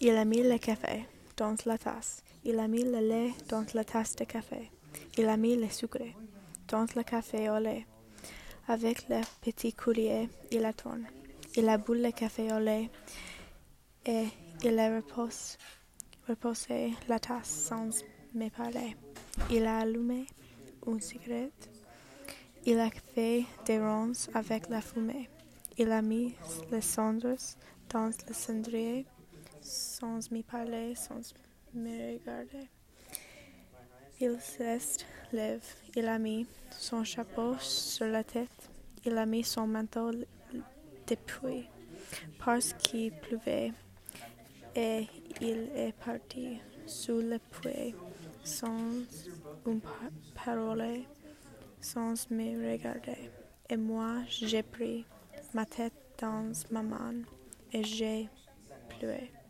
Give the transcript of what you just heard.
Il a mis le café dans la tasse. Il a mis le lait dans la tasse de café. Il a mis le sucre dans le café au lait. Avec le petit collier, il a tourné. Il a bu le café au lait et il a reposé la tasse sans me parler. Il a allumé une cigarette. Il a fait des ronds avec la fumée. Il a mis les cendres dans le cendrier sans me parler, sans me regarder. Il se lève. Il a mis son chapeau sur la tête. Il a mis son manteau depuis parce qu'il pleuvait et il est parti sous le puits sans une parole, sans me regarder. Et moi, j'ai pris ma tête dans ma main et j'ai pleuré.